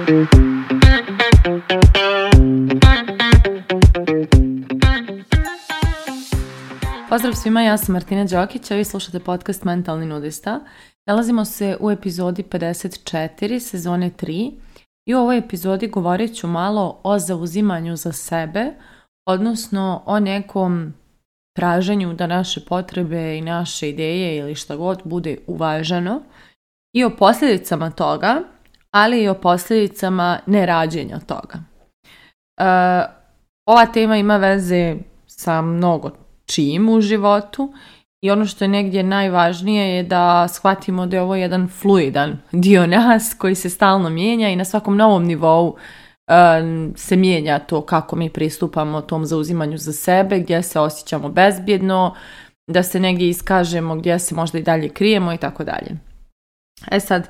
Pozdrav svima, ja sam Martina Đokić, a vi slušate podcast Mentalni nudista. Nalazimo se u epizodi 54, sezone 3 i u ovoj epizodi govorit ću malo o zauzimanju za sebe, odnosno o nekom traženju da naše potrebe i naše ideje ili šta god bude uvaženo i o posljedicama toga, ali i o posljedicama nerađenja toga. Ova tema ima veze sa mnogo čim u životu i ono što je negdje najvažnije je da shvatimo da je ovo jedan fluidan dio nas koji se stalno mijenja i na svakom novom nivou se mijenja to kako mi pristupamo tom zauzimanju za sebe, gdje se osjećamo bezbjedno, da se negdje iskažemo, gdje se možda i dalje krijemo i tako dalje. Sad,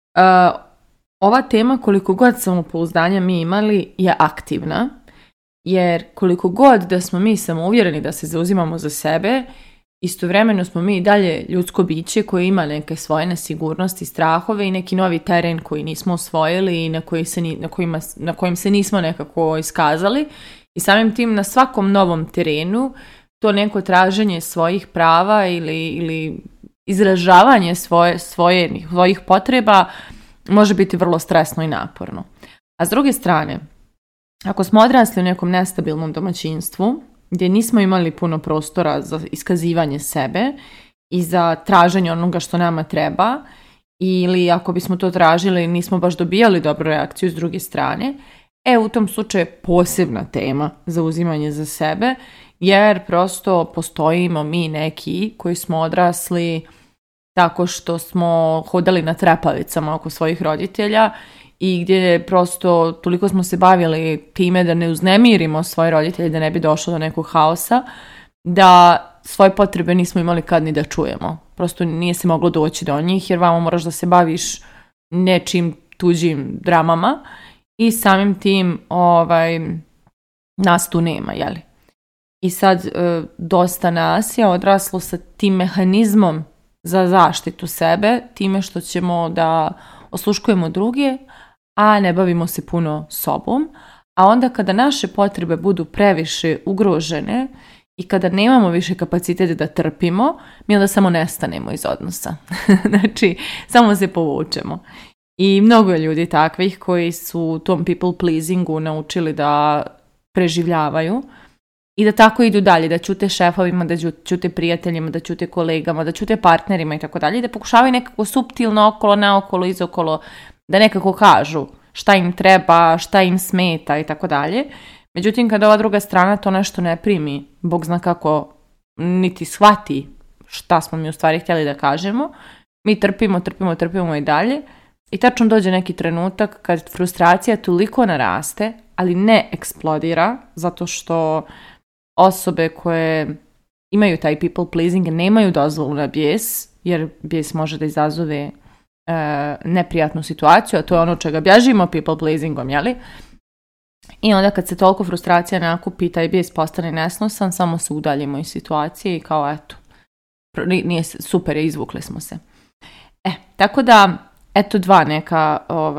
ova tema koliko god samopouzdanja mi imali je aktivna, jer koliko god da smo mi samouvjereni da se zauzimamo za sebe, istovremeno smo mi i dalje ljudsko biće koje ima neke svoje nesigurnosti, strahove i neki novi teren koji nismo osvojili i na kojem se nismo nekako iskazali. I samim tim na svakom novom terenu to neko traženje svojih prava ili izražavanje svojih potreba može biti vrlo stresno i naporno. A s druge strane, ako smo odrasli u nekom nestabilnom domaćinstvu, gdje nismo imali puno prostora za iskazivanje sebe i za traženje onoga što nama treba, ili ako bismo to tražili nismo baš dobijali dobru reakciju s druge strane, u tom slučaju je posebna tema za uzimanje za sebe, jer prosto postojimo mi neki koji smo odrasli tako što smo hodali na trepavicama oko svojih roditelja i gdje prosto toliko smo se bavili time da ne uznemirimo svoje roditelje, da ne bi došlo do nekog haosa, da svoje potrebe nismo imali kad ni da čujemo. Prosto nije se moglo doći do njih jer vamo moraš da se baviš nečim tuđim dramama i samim tim nas tu nema, jeli? I sad dosta nas je odraslo sa tim mehanizmom za zaštitu sebe, time što ćemo da osluškujemo druge, a ne bavimo se puno sobom, a onda kada naše potrebe budu previše ugrožene i kada nemamo više kapacitete da trpimo, mi onda samo nestanemo iz odnosa. Znači, samo se povučemo. I mnogo je ljudi takvih koji su u tom people pleasingu naučili da preživljavaju i da tako idu dalje, da ćute šefovima, da ćute prijateljima, da ćute kolegama, da ćute partnerima i tako dalje, i da pokušavaju nekako suptilno okolo, naokolo, izokolo, da nekako kažu šta im treba, šta im smeta i tako dalje. Međutim, kada ova druga strana to nešto ne primi, Bog zna kako, niti shvati šta smo mi u stvari htjeli da kažemo, mi trpimo i dalje. I tačno dođe neki trenutak kad frustracija toliko naraste, ali ne eksplodira, zato što osobe koje imaju taj people pleasing nemaju dozvolu na bijes, jer bijes može da izazove neprijatnu situaciju, a to je ono čega bježimo people pleasingom, jeli? I onda kad se toliko frustracija nakupi, taj bijes postane nesnosan, samo se udaljimo iz situacije i kao eto, nije super, izvukli smo se. Tako da, eto dva neka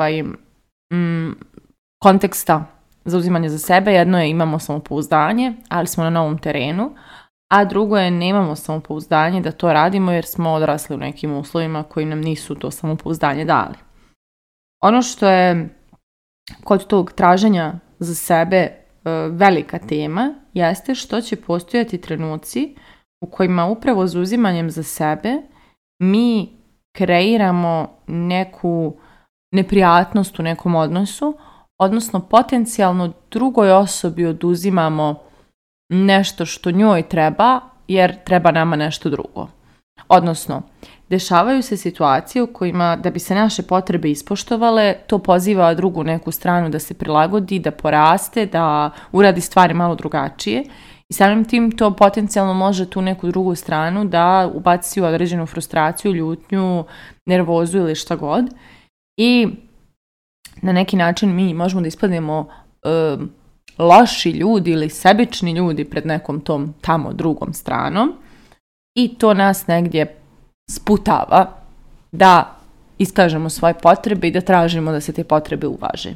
konteksta za uzimanje za sebe. Jedno je imamo samopouzdanje, ali smo na novom terenu, a drugo je nemamo samopouzdanje da to radimo jer smo odrasli u nekim uslovima koji nam nisu to samopouzdanje dali. Ono što je kod tog traženja za sebe velika tema jeste što će postojati trenuci u kojima upravo za uzimanjem za sebe mi kreiramo neku neprijatnost u nekom odnosu, odnosno potencijalno drugoj osobi oduzimamo nešto što njoj treba, jer treba nama nešto drugo. Odnosno, dešavaju se situacije u kojima da bi se naše potrebe ispoštovale, to poziva drugu neku stranu da se prilagodi, da poraste, da uradi stvari malo drugačije i samim tim to potencijalno može tu neku drugu stranu da ubaci u određenu frustraciju, ljutnju, nervozu ili šta god. I na neki način mi možemo da ispadnemo loši ljudi ili sebični ljudi pred nekom tom tamo drugom stranom i to nas negdje sputava da iskažemo svoje potrebe i da tražimo da se te potrebe uvaže.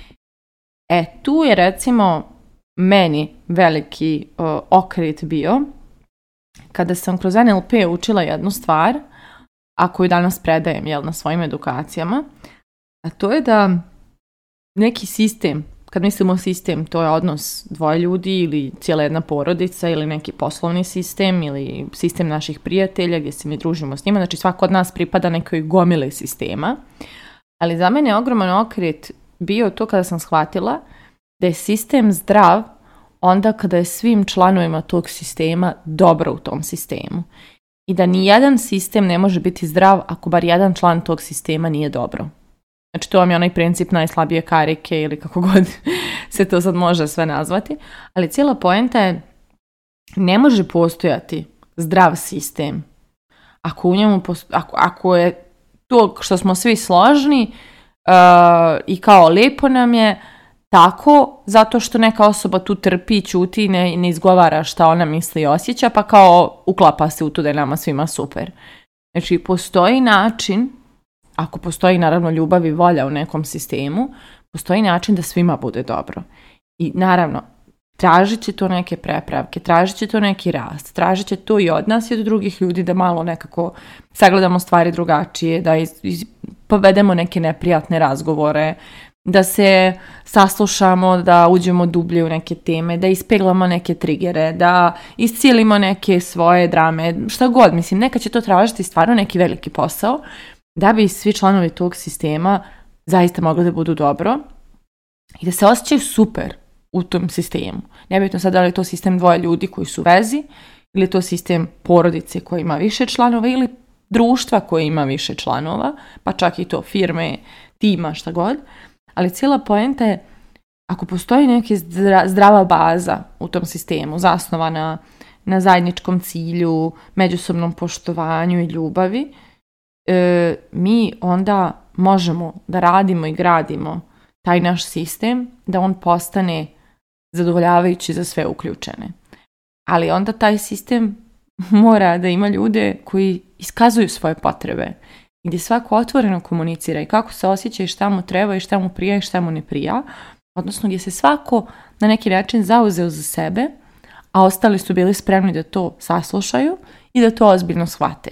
Tu je recimo meni veliki okret bio kada sam kroz NLP učila jednu stvar, a koju danas predajem na svojim edukacijama, a to je da neki sistem, kad mislimo sistem, to je odnos dvoje ljudi ili cijela jedna porodica ili neki poslovni sistem ili sistem naših prijatelja gdje se mi družimo s njima, znači svako od nas pripada nekoj gomili sistema, ali za mene je ogroman okret bio to kada sam shvatila da je sistem zdrav onda kada je svim članovima tog sistema dobro u tom sistemu. I da ni jedan sistem ne može biti zdrav ako bar jedan član tog sistema nije dobro. Znači to vam je onaj princip najslabije karike ili kako god se to sad može sve nazvati. Ali cijela poenta je ne može postojati zdrav sistem ako u njemu ako je to što smo svi složni i kao lijepo nam je tako, zato što neka osoba tu trpi, ćuti i ne izgovara šta ona misli i osjeća, pa kao uklapa se u to da je nama svima super. Znači, postoji način, ako postoji naravno ljubav i volja u nekom sistemu, postoji način da svima bude dobro. I naravno, tražit će to neke prepravke, tražit će to neki rast, tražit će to i od nas i od drugih ljudi da malo nekako sagledamo stvari drugačije, da povedemo neke neprijatne razgovore, da se saslušamo, da uđemo dublje u neke teme, da ispeglamo neke trigere, da iscijelimo neke svoje drame, šta god, mislim, nekad će to tražiti stvarno neki veliki posao, da bi svi članovi tog sistema zaista mogli da budu dobro i da se osjećaju super u tom sistemu. Nebitno sad da li je to sistem dvoje ljudi koji su u vezi, ili je to sistem porodice koji ima više članova, ili društva koje ima više članova, pa čak i to firme, tima, šta god. Ali cijela poenta je, ako postoji neka zdrava baza u tom sistemu, zasnovana na zajedničkom cilju, međusobnom poštovanju i ljubavi, mi onda možemo da radimo i gradimo taj naš sistem, da on postane zadovoljavajući za sve uključene. Ali onda taj sistem mora da ima ljude koji iskazuju svoje potrebe, gdje svako otvoreno komunicira i kako se osjeća i šta mu treba i šta mu prija i šta mu ne prija, odnosno gdje se svako na neki način zauzeo za sebe, a ostali su bili spremni da to saslušaju i da to ozbiljno shvate.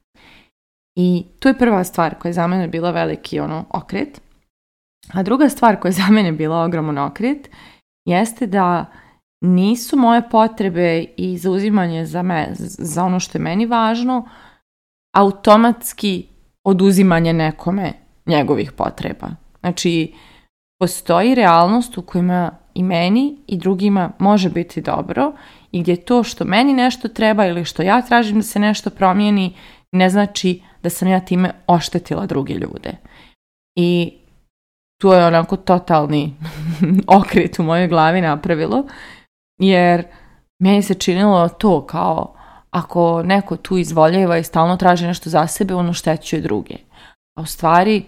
I to je prva stvar koja je za mene bila veliki okret. A druga stvar koja je za mene bila ogroman okret jeste da nisu moje potrebe i zauzimanje za ono što je meni važno automatski oduzimanje nekome njegovih potreba. Znači, postoji realnost u kojima i meni i drugima može biti dobro i gdje to što meni nešto treba ili što ja tražim da se nešto promijeni ne znači da sam ja time oštetila druge ljude. I to je onako totalni okret u mojoj glavi napravilo, jer meni se činilo to kao ako neko tu izvoljeva i stalno traži nešto za sebe, on oštećuje druge. A u stvari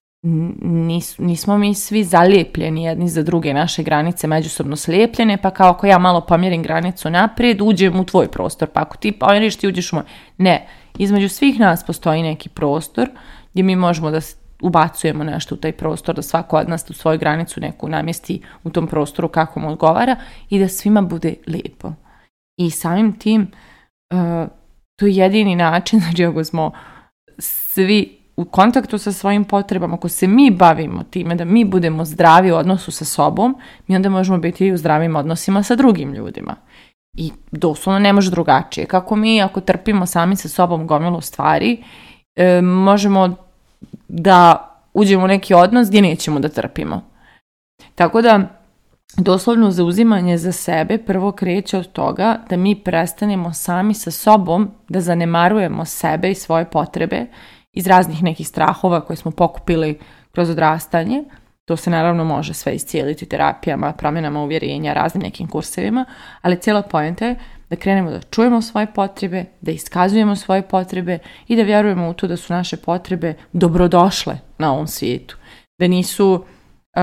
nismo mi svi zalijepljeni jedni za druge, naše granice međusobno slijepljene, pa kao ako ja malo pomjerim granicu naprijed, uđem u tvoj prostor, pa ako ti pomjeriš, ti uđeš u moj. Ne, između svih nas postoji neki prostor gdje mi možemo da ubacujemo nešto u taj prostor, da svako od nas tu svoju granicu neku namjesti u tom prostoru kako mu odgovara i da svima bude lijepo. I samim tim to je jedini način, znači ako smo svi u kontaktu sa svojim potrebama, ako se mi bavimo time da mi budemo zdravi u odnosu sa sobom, mi onda možemo biti i u zdravim odnosima sa drugim ljudima. I doslovno ne može drugačije. Kako mi ako trpimo sami sa sobom gomilu stvari, možemo da uđemo u neki odnos gdje nećemo da trpimo. Tako da doslovno zauzimanje za sebe prvo kreće od toga da mi prestanemo sami sa sobom da zanemarujemo sebe i svoje potrebe iz raznih nekih strahova koje smo pokupili kroz odrastanje. To se naravno može sve iscijeliti terapijama, promjenama uvjerenja, raznim nekim kursevima, ali cijela poenta je da krenemo da čujemo svoje potrebe, da iskazujemo svoje potrebe i da vjerujemo u to da su naše potrebe dobrodošle na ovom svijetu. Da nisu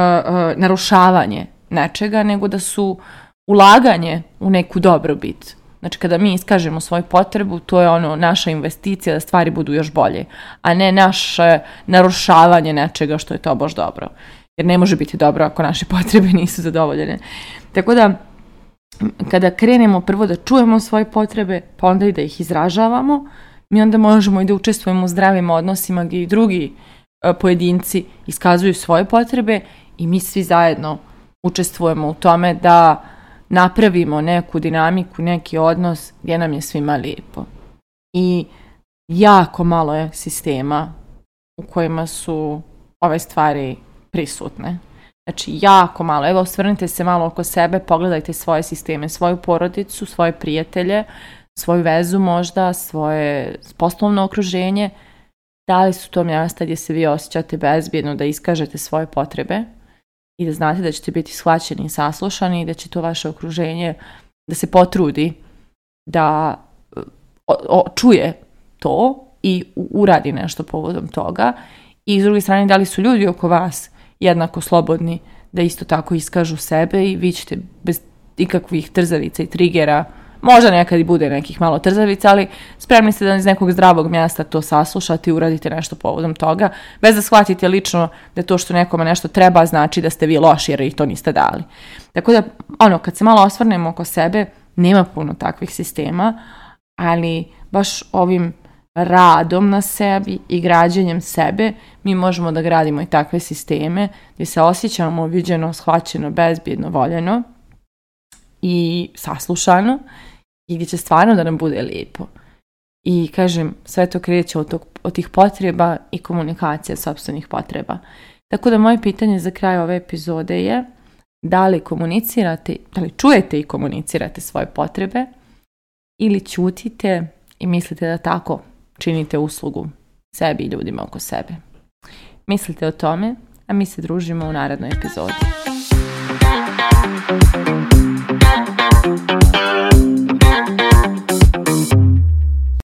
narušavanje nečega, nego da su ulaganje u neku dobrobit Znači kada mi iskažemo svoju potrebu, to je ono naša investicija da stvari budu još bolje, a ne naše narušavanje nečega što je to baš dobro. Jer ne može biti dobro ako naše potrebe nisu zadovoljene. Tako da kada krenemo prvo da čujemo svoje potrebe, pa onda i da ih izražavamo, mi onda možemo i da učestvujemo u zdravim odnosima gdje i drugi pojedinci iskazuju svoje potrebe i mi svi zajedno učestvujemo u tome da napravimo neku dinamiku, neki odnos gdje nam je svima lijepo. I jako malo je sistema u kojima su ove stvari prisutne. Znači, jako malo. Evo, osvrnite se malo oko sebe, pogledajte svoje sisteme, svoju porodicu, svoje prijatelje, svoju vezu možda, svoje poslovno okruženje. Da li su to mjesta gdje se vi osjećate bezbjedno da iskažete svoje potrebe i da znate da ćete biti shvaćeni i saslušani i da će to vaše okruženje da se potrudi da čuje to i uradi nešto povodom toga. I s druge strane, da li su ljudi oko vas jednako slobodni da isto tako iskažu sebe i vi ćete bez ikakvih trzavica i trigera, možda nekad i bude nekih malo trzavica, ali spremni ste da iz nekog zdravog mjesta to saslušate i uradite nešto povodom toga, bez da shvatite lično da to što nekome nešto treba znači da ste vi loši jer i to niste dali. Tako da, kad se malo osvrnemo oko sebe, nema puno takvih sistema, ali baš ovim radom na sebi i građenjem sebe mi možemo da gradimo i takve sisteme gdje se osjećamo viđeno, shvaćeno, bezbjedno, voljeno i saslušano i gdje će stvarno da nam bude lijepo. I kažem, sve to kreće od tih potreba i komunikacije sopstvenih potreba. Tako da moje pitanje za kraj ove epizode je da li komunicirate, da li čujete i komunicirate svoje potrebe ili ćutite i mislite da tako činite uslugu sebi i ljudima oko sebe. Mislite o tome, a mi se družimo u narednoj epizodi.